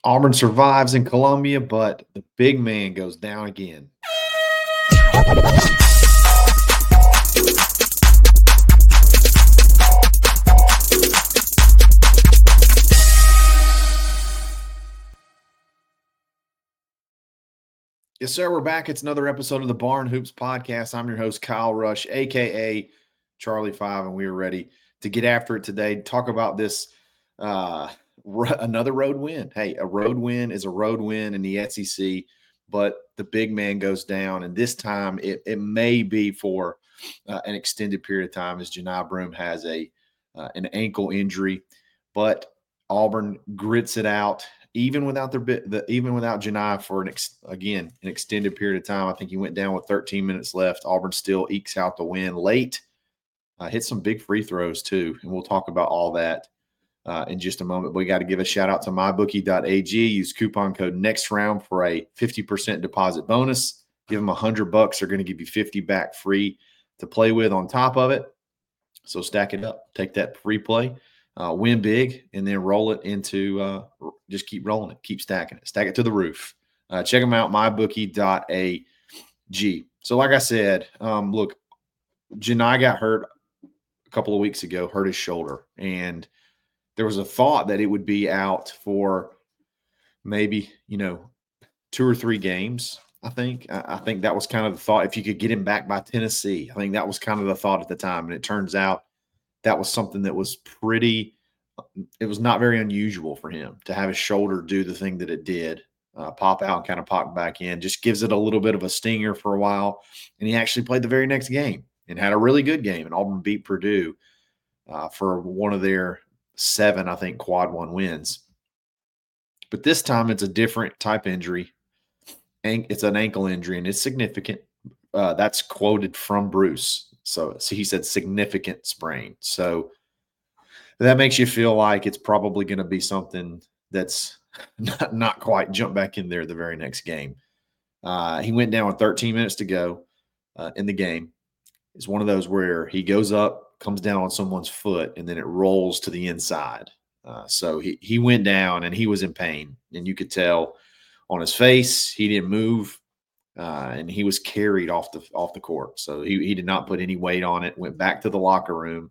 Auburn survives in Columbia, but the big man goes down again. Yes, sir. We're back. It's another episode of the Barn Hoops Podcast. I'm your host, Kyle Rush, a.k.a. Charlie 5, and we are ready to get after it today. Talk about this another road win. Hey, a road win is a road win in the SEC, but the big man goes down, and this time it may be for an extended period of time as Johni Broome has an ankle injury, but Auburn grits it out. Even without Johni for an extended period of time. I think he went down with 13 minutes left. Auburn still ekes out the win late. Hit some big free throws too, and we'll talk about all that in just a moment. But we got to give a shout out to mybookie.ag. Use coupon code NEXTROUND for a 50% deposit bonus. Give them $100. They're going to give you 50 back free to play with on top of it. So stack it up. Take that free play. Win big, and then roll it into just keep rolling it, keep stacking it, stack it to the roof. Check them out, mybookie.ag. So like I said, look, Johni got hurt a couple of weeks ago, hurt his shoulder, and there was a thought that it would be out for maybe, 2 or 3 games. I think that was kind of the thought. If you could get him back by Tennessee, I think that was kind of the thought at the time, and it turns out that was something that was it was not very unusual for him to have his shoulder do the thing that it did, pop out and kind of pop back in. Just gives it a little bit of a stinger for a while. And he actually played the very next game and had a really good game. And Auburn beat Purdue for one of their 7, I think, quad 1 wins. But this time it's a different type injury. It's an ankle injury, and it's significant. That's quoted from Bruce. So he said significant sprain. So that makes you feel like it's probably going to be something that's not quite jump back in there the very next game. He went down with 13 minutes to go in the game. It's one of those where he goes up, comes down on someone's foot, and then it rolls to the inside. So he went down, and he was in pain. And you could tell on his face he didn't move. And he was carried off the court. So he did not put any weight on it, went back to the locker room,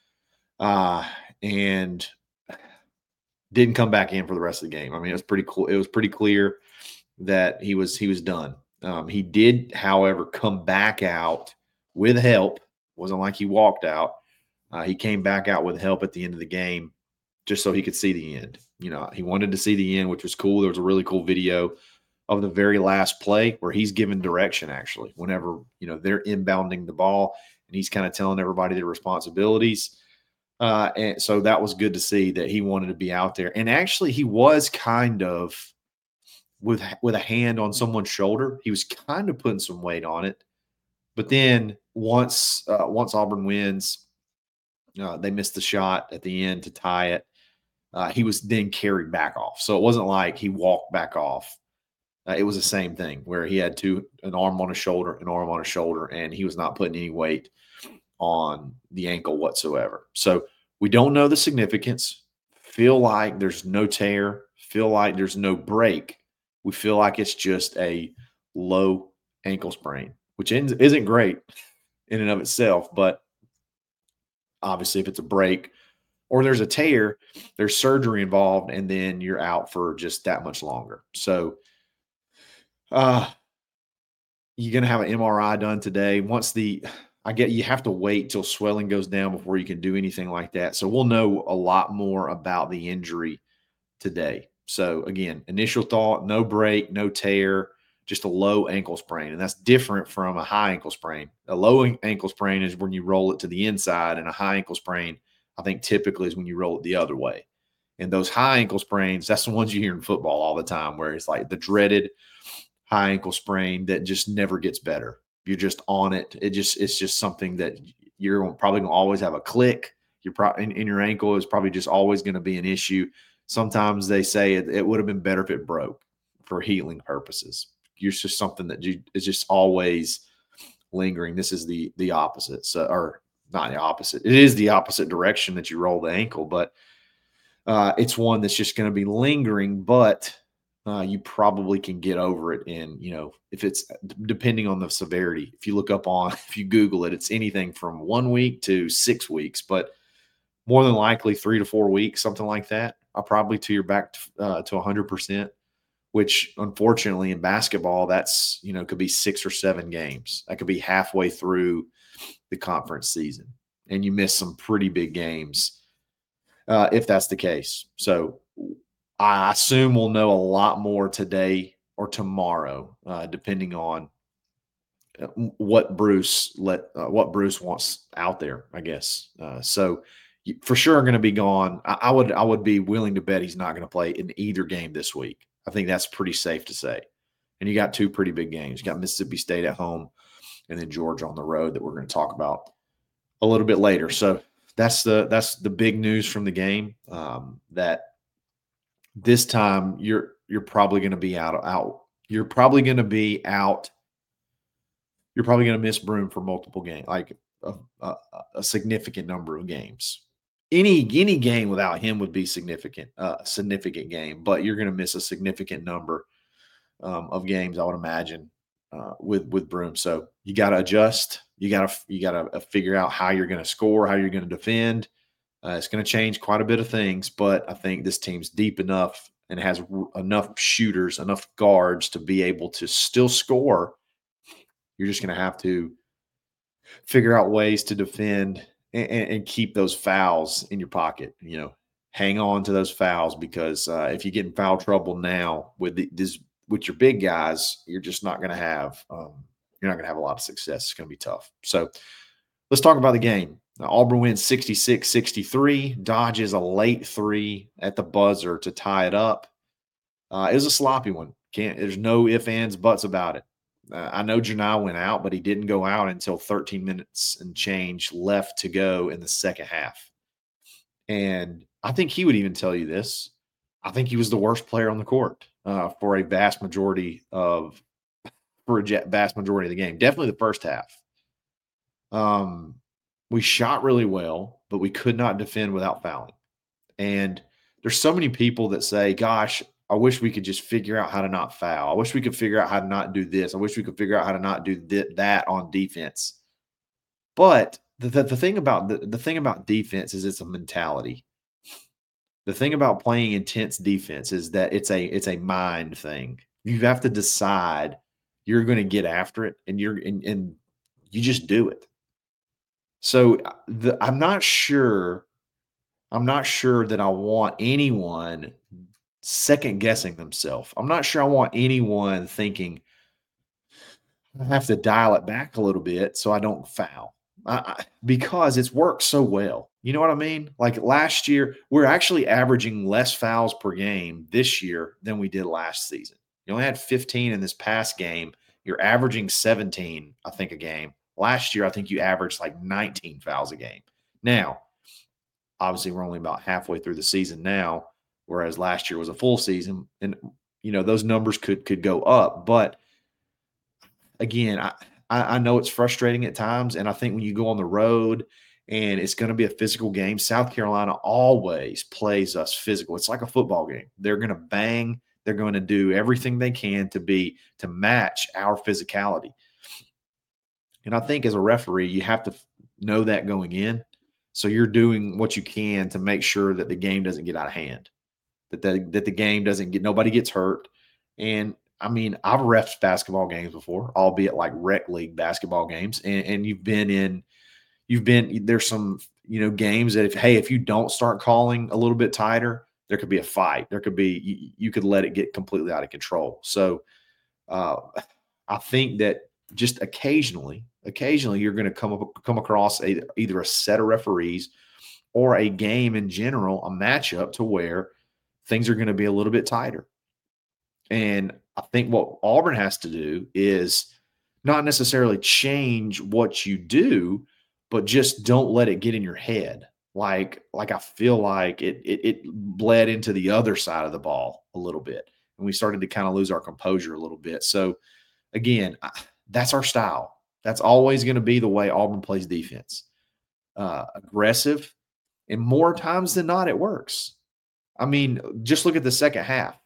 and didn't come back in for the rest of the game. I mean, it was pretty cool. It was pretty clear that he was done. He did, however, come back out with help. It wasn't like he walked out. He came back out with help at the end of the game just so he could see the end. He wanted to see the end, which was cool. There was a really cool video of the very last play where he's given direction, actually, whenever, they're inbounding the ball, and he's kind of telling everybody their responsibilities. And so that was good to see that he wanted to be out there. And actually he was kind of with a hand on someone's shoulder. He was kind of putting some weight on it. But then once Auburn wins, they missed the shot at the end to tie it. He was then carried back off. So it wasn't like he walked back off. It was the same thing where he had an arm on his shoulder, and he was not putting any weight on the ankle whatsoever. So we don't know the significance. Feel like there's no tear. Feel like there's no break. We feel like it's just a low ankle sprain, which isn't great in and of itself. But obviously if it's a break or there's a tear, there's surgery involved, and then you're out for just that much longer. So you're going to have an MRI done today. You have to wait till swelling goes down before you can do anything like that. So we'll know a lot more about the injury today. So again, initial thought, no break, no tear, just a low ankle sprain. And that's different from a high ankle sprain. A low ankle sprain is when you roll it to the inside, and a high ankle sprain, I think typically is when you roll it the other way. And those high ankle sprains, that's the ones you hear in football all the time, where it's like the dreaded high ankle sprain that just never gets better. You're just on it. It's just something that you're probably going to always have a click. In your ankle is probably just always going to be an issue. Sometimes they say it would have been better if it broke for healing purposes. It's just something that is just always lingering. This is the opposite. So, or not the opposite. It is the opposite direction that you roll the ankle, but it's one that's just going to be lingering. But you probably can get over it in, if it's depending on the severity. If you look up on, if you Google it, it's anything from 1 week to 6 weeks, but more than likely 3 to 4 weeks, something like that. Probably to your back to 100%, which unfortunately in basketball, that's, could be 6 or 7 games. That could be halfway through the conference season, and you miss some pretty big games if that's the case. So I assume we'll know a lot more today or tomorrow, depending on what Bruce wants out there, I guess. So for sure, going to be gone. I would be willing to bet he's not going to play in either game this week. I think that's pretty safe to say. And you got 2 pretty big games. You got Mississippi State at home, and then Georgia on the road that we're going to talk about a little bit later. So that's the big news from the game. That this time you're probably going to be out. You're probably going to be out. You're probably going to miss Broome for multiple games, like a significant number of games. Any game without him would be significant game, but you're going to miss a significant number of games, I would imagine, with Broome. So you got to adjust. You got to figure out how you're going to score, how you're going to defend. It's going to change quite a bit of things, but I think this team's deep enough and has enough shooters, enough guards to be able to still score. You're just going to have to figure out ways to defend and keep those fouls in your pocket. Hang on to those fouls, because if you get in foul trouble now with with your big guys, you're just not going to have a lot of success. It's going to be tough. So let's talk about the game. Now, Auburn wins 66-63, dodges a late 3 at the buzzer to tie it up. It was a sloppy one. There's no ifs, ands, buts about it. I know Janai went out, but he didn't go out until 13 minutes and change left to go in the second half. And I think he would even tell you this. I think he was the worst player on the court for a vast majority of the game. Definitely the first half. We shot really well, but we could not defend without fouling. And there's so many people that say, gosh, I wish we could just figure out how to not foul. I wish we could figure out how to not do this. I wish we could figure out how to not do that on defense. But the thing about the thing about defense is it's a mentality. The thing about playing intense defense is that it's a mind thing. You have to decide you're going to get after it, and you just do it. So I'm not sure that I want anyone second guessing themselves. I'm not sure I want anyone thinking I have to dial it back a little bit so I don't foul, because it's worked so well. You know what I mean? Like last year, we're actually averaging less fouls per game this year than we did last season. You only had 15 in this past game. You're averaging 17, I think, a game. Last year, I think you averaged like 19 fouls a game. Now, obviously, we're only about halfway through the season now, whereas last year was a full season, and those numbers could go up. But again, I know it's frustrating at times, and I think when you go on the road and it's going to be a physical game, South Carolina always plays us physical. It's like a football game. They're going to bang. They're going to do everything they can to match our physicality. And I think as a referee, you have to know that going in. So you're doing what you can to make sure that the game doesn't get out of hand, that the game doesn't nobody gets hurt. And I mean, I've refed basketball games before, albeit like rec league basketball games. And there's some, games that if you don't start calling a little bit tighter, there could be a fight. There could be, you could let it get completely out of control. So I think that just occasionally you're going to come across either a set of referees or a game in general, a matchup to where things are going to be a little bit tighter. And I think what Auburn has to do is not necessarily change what you do, but just don't let it get in your head. Like I feel like it bled into the other side of the ball a little bit, and we started to kind of lose our composure a little bit. So again, that's our style. That's always going to be the way Auburn plays defense. Aggressive, and more times than not, it works. I mean, just look at the second half.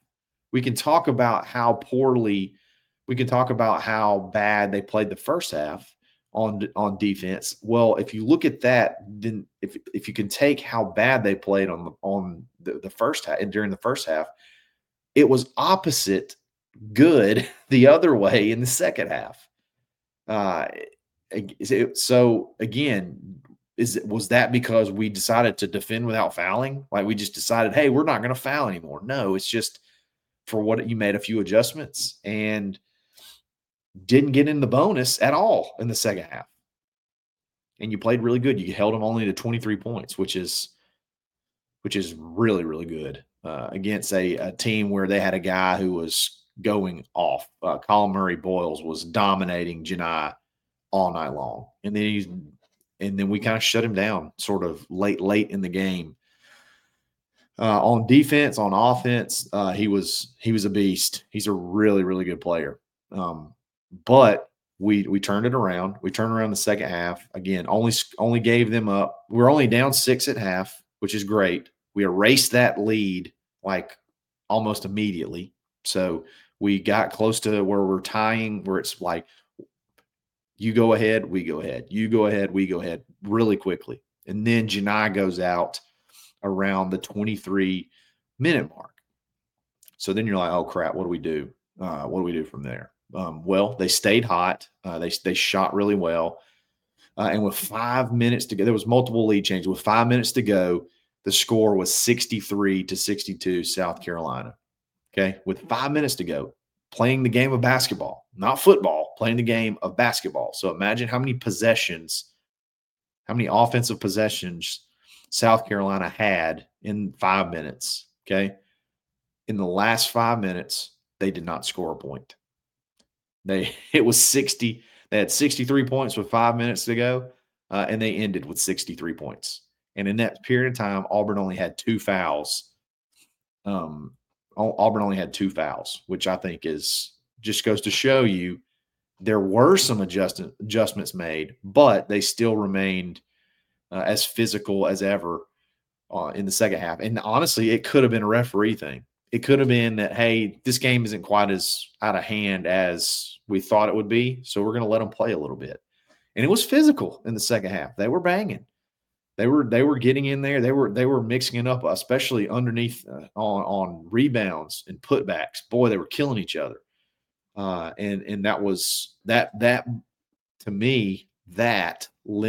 we can talk about how poorly, we can talk about how bad they played the first half on defense. Well, if you look at that, then if you can take how bad they played on the first half and during the first half, it was opposite good the other way in the second half. Uh, so again, was that because we decided to defend without fouling? Like we just decided, hey, we're not going to foul anymore. No, it's just for what you made a few adjustments and didn't get in the bonus at all in the second half. And you played really good. You held them only to 23 points, which is really, really good against a team where they had a guy who was going off. Colin Murray Boyles was dominating Janai all night long, and then we kind of shut him down sort of late in the game. On defense, on offense, he was a beast. He's a really, really good player. But we turned it around. We turned around the second half. Again, only gave them up. We're only down 6 at half, which is great. We erased that lead like almost immediately. So we got close to where we're tying, where it's like you go ahead, we go ahead. You go ahead, we go ahead really quickly. And then Janai goes out around the 23-minute mark. So then you're like, oh, crap, what do we do? What do we do from there? Well, they stayed hot. They shot really well. And with 5 minutes to go, there was multiple lead changes. With 5 minutes to go, the score was 63-62 South Carolina. Okay, with 5 minutes to go, playing the game of basketball, not football, playing the game of basketball. So imagine how many offensive possessions South Carolina had in 5 minutes. Okay, in the last 5 minutes, they did not score a point. It was 60. They had 63 points with 5 minutes to go, and they ended with 63 points. And in that period of time, Auburn only had 2 fouls. Auburn only had 2 fouls, which I think just goes to show you there were some adjustments made, but they still remained as physical as ever in the second half. And honestly, it could have been a referee thing. It could have been that, hey, this game isn't quite as out of hand as we thought it would be, so we're going to let them play a little bit. And it was physical in the second half. They were banging. They were getting in there. They were mixing it up, especially underneath on rebounds and putbacks. Boy, they were killing each other. And that was that to me that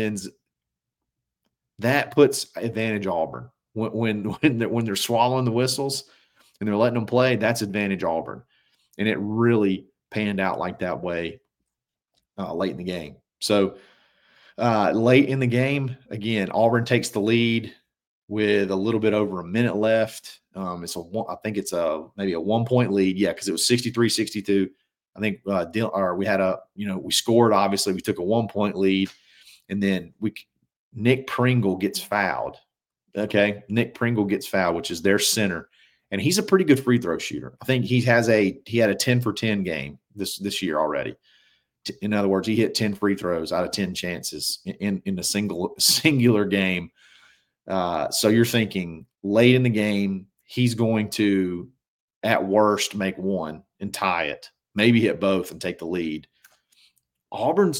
puts advantage Auburn when they're swallowing the whistles and they're letting them play. That's advantage Auburn, and it really panned out like that way late in the game. So late in the game, again, Auburn takes the lead with a little bit over a minute left. I think it's maybe a 1-point lead. Yeah, because it was 63-62. I think we scored, obviously. We took a 1-point lead, and then Nick Pringle gets fouled. Okay, Nick Pringle gets fouled, which is their center, and he's a pretty good free throw shooter. I think he had a 10 for 10 game this year already. In other words, he hit 10 free throws out of 10 chances in a singular game. So you're thinking late in the game, he's going to, at worst, make one and tie it, maybe hit both and take the lead. Auburn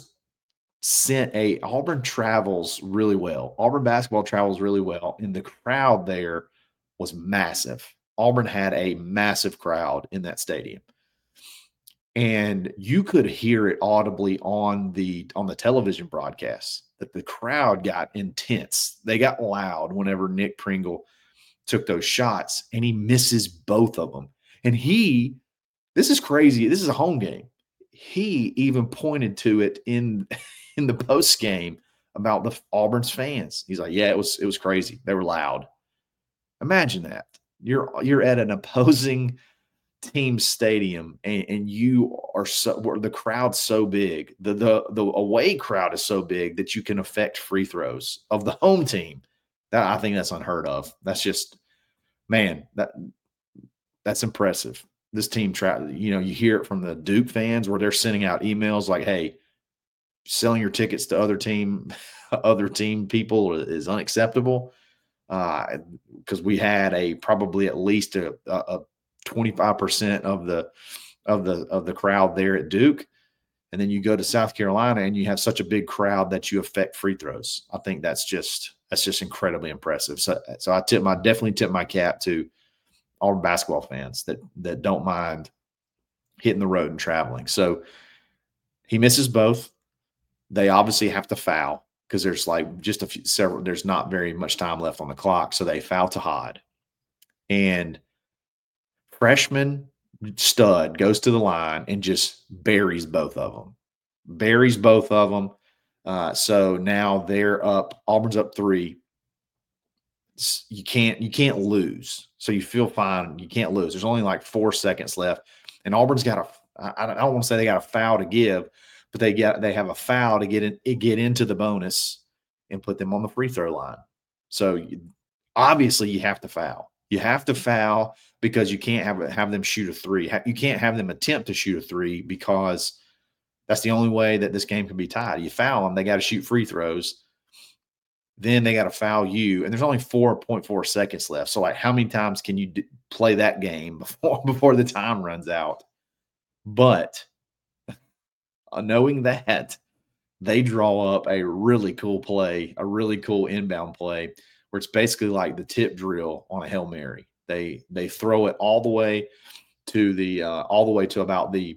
travels really well. Auburn basketball travels really well, and the crowd there was massive. Auburn had a massive crowd in that stadium. And you could hear it audibly on the television broadcast that the crowd got intense. They got loud whenever Nick Pringle took those shots, and he misses both of them. And this is crazy. This is a home game. He even pointed to it in the post game about the Auburn's fans. He's like, "Yeah, it was crazy. They were loud." Imagine that. You're at an opposing team stadium and you are the crowd's so big, the away crowd is so big that you can affect free throws of the home team. That, I think that's unheard of. That's just, man, that's impressive. This team you hear it from the Duke fans where they're sending out emails like, hey, selling your tickets to other team people is unacceptable. Because we had probably at least a 25% of the crowd there at Duke. And then you go to South Carolina and you have such a big crowd that you affect free throws. I think that's just incredibly impressive. So I definitely tip my cap to all basketball fans that don't mind hitting the road and traveling. So he misses both. They obviously have to foul because there's like just there's not very much time left on the clock. So they foul Tahad. And freshman stud goes to the line and just buries both of them. So now they're up. Auburn's up 3. You can't lose. So you feel fine. You can't lose. There's only like 4 seconds left, and Auburn's got I don't want to say they got a foul to give, but they have a foul to get into the bonus and put them on the free throw line. So obviously you have to foul. You have to foul because you can't have them shoot a 3. You can't have them attempt to shoot a 3 because that's the only way that this game can be tied. You foul them, they got to shoot free throws. Then they got to foul you, and there's only 4.4 seconds left. So, like, how many times can you play that game before the time runs out? But knowing that, they draw up a really cool play, a really cool inbound play, where it's basically like the tip drill on a Hail Mary. They throw it all the way to about the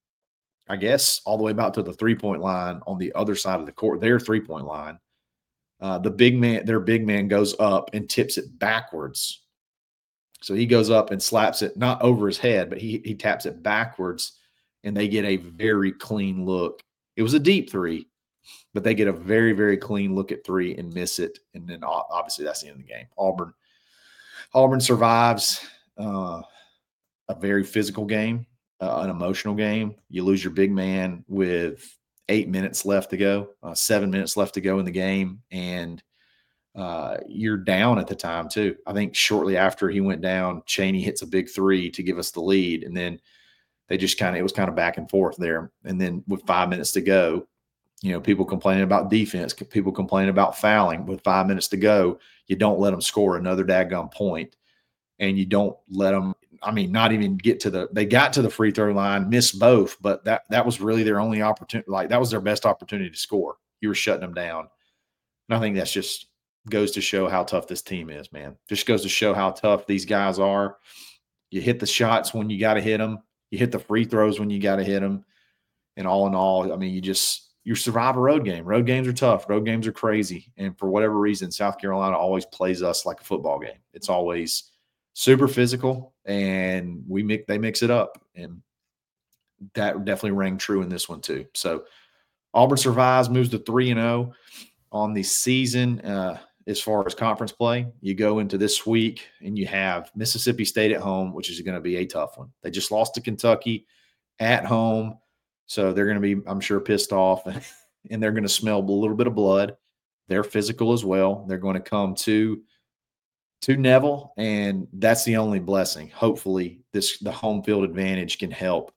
3-point line on the other side of the court, their 3-point line. Their big man goes up and tips it backwards. So he goes up and slaps it, not over his head, but he taps it backwards, and they get a very clean look. It was a deep 3, but they get a very, very clean look at 3 and miss it. And then obviously that's the end of the game. Auburn survives a very physical game, an emotional game. You lose your big man with 8 minutes left to go, 7 minutes left to go in the game. And you're down at the time too. I think shortly after he went down, Chaney hits a big 3 to give us the lead. And then it was kind of back and forth there. And then with 5 minutes to go, people complaining about defense, people complaining about fouling. With 5 minutes to go, you don't let them score another daggone point, and you don't let them, not even get they got to the free throw line, missed both, but that was really their only opportunity. Like, that was their best opportunity to score. You were shutting them down. And I think that's just goes to show how tough this team is, man. Just goes to show how tough these guys are. You hit the shots when you got to hit them. You hit the free throws when you got to hit them. And all in all, you survive a road game. Road games are tough. Road games are crazy. And for whatever reason, South Carolina always plays us like a football game. It's always super physical, and they mix it up. And that definitely rang true in this one too. So Auburn survives, moves to 3-0 on the season. As far as conference play, you go into this week and you have Mississippi State at home, which is going to be a tough one. They just lost to Kentucky at home. So they're going to be, I'm sure, pissed off, and they're going to smell a little bit of blood. They're physical as well. They're going to come to Neville, and that's the only blessing. Hopefully the home field advantage can help.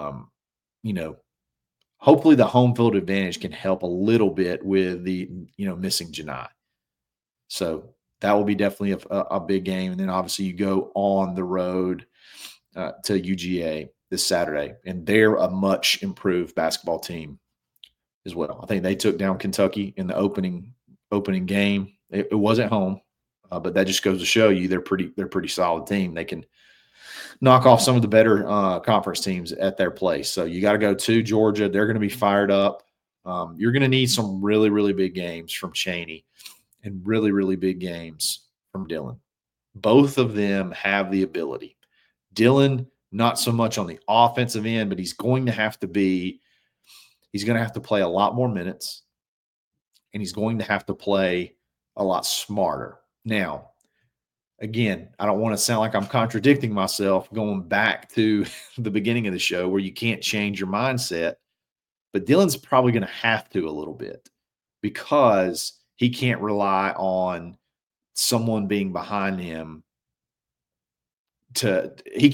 Hopefully the home field advantage can help a little bit with the missing Janai. So that will be definitely a big game. And then obviously you go on the road to UGA this Saturday, and they're a much improved basketball team as well. I think they took down Kentucky in the opening game. It was at home, but that just goes to show you they're pretty solid team. They can knock off some of the better conference teams at their place. So you got to go to Georgia. They're going to be fired up. You're going to need some really, really big games from Chaney and really, really big games from Dylan. Both of them have the ability. Dylan, not so much on the offensive end, but he's going to have to play a lot more minutes, and he's going to have to play a lot smarter. Now, again, I don't want to sound like I'm contradicting myself going back to the beginning of the show where you can't change your mindset, but Dylan's probably going to have to a little bit, because he can't rely on someone being behind him to pick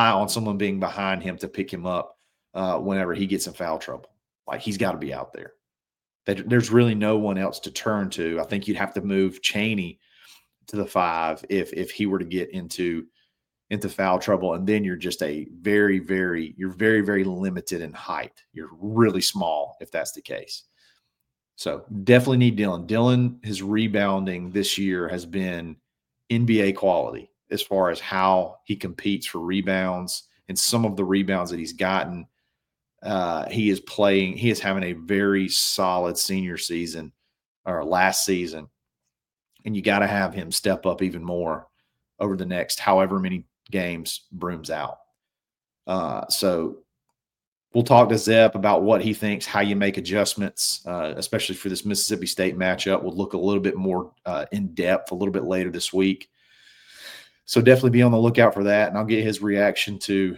him up whenever he gets in foul trouble. Like, he's got to be out there. There's really no one else to turn to. I think you'd have to move Chaney to the 5 if he were to get into into foul trouble, and then you're just a very, very, you're very, very limited in height. You're really small if that's the case. So definitely need Dillon. Dillon, his rebounding this year has been NBA quality as far as how he competes for rebounds, and some of the rebounds that he's gotten. He is having a very solid senior season or last season, and you got to have him step up even more over the next however many games Broom's out. So we'll talk to Zep about what he thinks, how you make adjustments, especially for this Mississippi State matchup. We'll look a little bit more in depth a little bit later this week. So definitely be on the lookout for that, and I'll get his reaction to,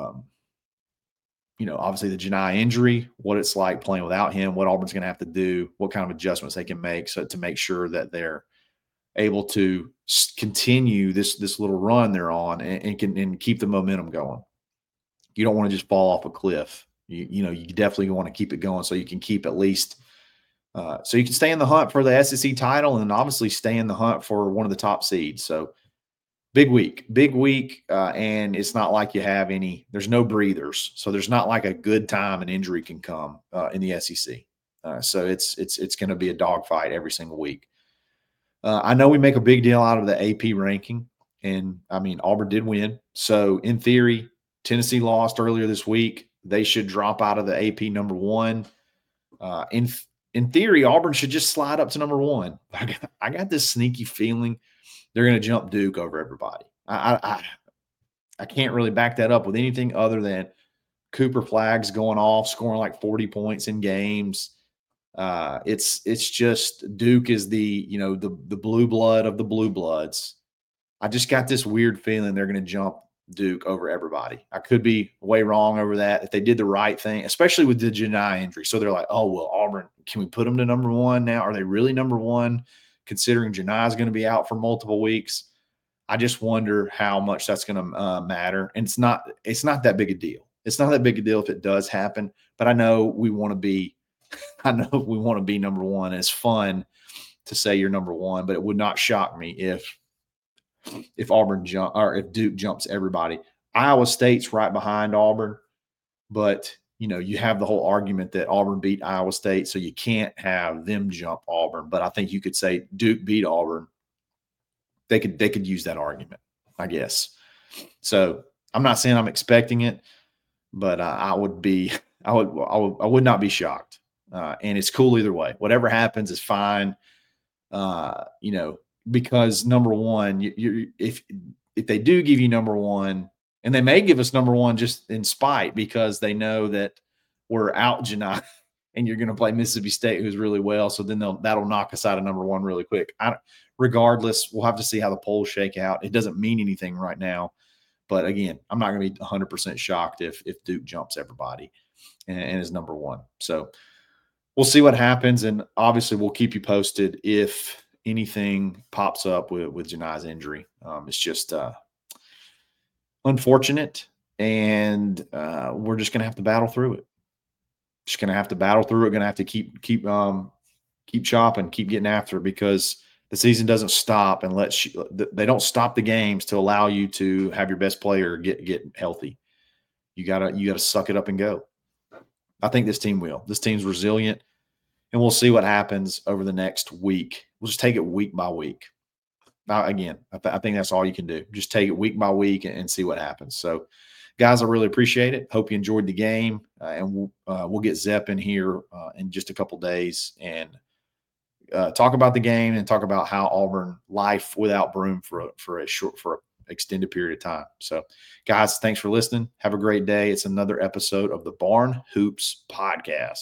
obviously the Johni injury, what it's like playing without him, what Auburn's going to have to do, what kind of adjustments they can make so to make sure that they're able to continue this little run they're on and keep the momentum going. You don't want to just fall off a cliff. You definitely want to keep it going so you can keep at least so you can stay in the hunt for the SEC title and obviously stay in the hunt for one of the top seeds. So big week, and it's not like you have there's no breathers. So there's not like a good time an injury can come in the SEC. So it's going to be a dogfight every single week. I know we make a big deal out of the AP ranking, and I mean, Auburn did win. So in theory, Tennessee lost earlier this week. They should drop out of the AP number one. In theory, Auburn should just slide up to number one. I got this sneaky feeling they're going to jump Duke over everybody. I can't really back that up with anything other than Cooper Flags going off, scoring like 40 points in games. It's just Duke is the blue blood of the blue bloods. I just got this weird feeling they're going to jump Duke over everybody. I could be way wrong over that if they did the right thing, especially with the Johni injury. So they're like, oh, well, Auburn, can we put them to number one now? Are they really number one considering Johni is going to be out for multiple weeks? I just wonder how much that's going to matter. And it's not that big a deal. It's not that big a deal if it does happen, but I know we want to be number one. It's fun to say you're number one, but it would not shock me if Auburn if Duke jumps everybody. Iowa State's right behind Auburn, but you have the whole argument that Auburn beat Iowa State, so you can't have them jump Auburn. But I think you could say Duke beat Auburn. They could use that argument, I guess. So I'm not saying I'm expecting it, but I would not be shocked. And it's cool either way. Whatever happens is fine. Because number one, if they do give you number one, and they may give us number one just in spite because they know that we're out Johni and you're going to play Mississippi State, who's really well. So then that'll knock us out of number one really quick. Regardless, we'll have to see how the polls shake out. It doesn't mean anything right now. But again, I'm not going to be 100% shocked if Duke jumps everybody and is number one. So we'll see what happens. And obviously we'll keep you posted if anything pops up with Johni's injury. It's just unfortunate, and we're just going to have to battle through it. Just going to have to battle through it. Going to have to keep chopping, keep getting after it, because the season doesn't stop unless they don't stop the games to allow you to have your best player get healthy. You gotta suck it up and go. I think this team will. This team's resilient, and we'll see what happens over the next week. We'll just take it week by week. Again, I think that's all you can do. Just take it week by week and see what happens. So, guys, I really appreciate it. Hope you enjoyed the game, and we'll get Zep in here in just a couple days and talk about the game and talk about how Auburn life without Broom for an extended period of time. So, guys, thanks for listening. Have a great day. It's another episode of the Barn Hoops Podcast.